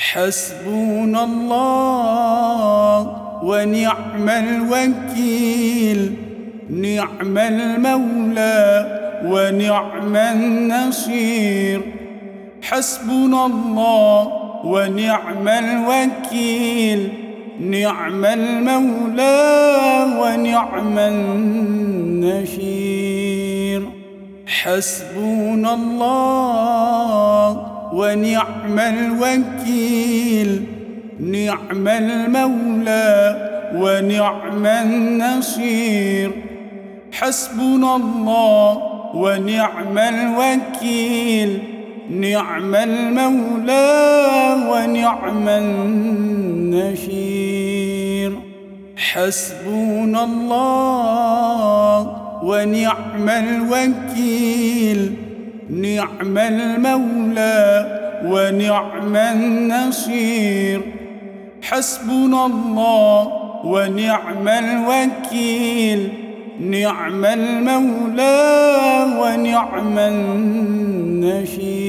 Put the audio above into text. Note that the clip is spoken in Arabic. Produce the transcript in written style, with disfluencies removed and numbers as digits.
حسبنا الله ونعم الوكيل، نعم المولى ونعم النصير. حسبنا الله ونعم الوكيل، نعم المولى ونعم النصير. حسبنا الله ونعم الوكيل، نعم المولى ونعم النصير. حسبنا الله ونعم الوكيل، نعم المولى ونعم النصير. حسبنا الله ونعم الوكيل، نعم المولى ونعم النصير. حسبنا الله ونعم الوكيل، نعم المولى ونعم النصير.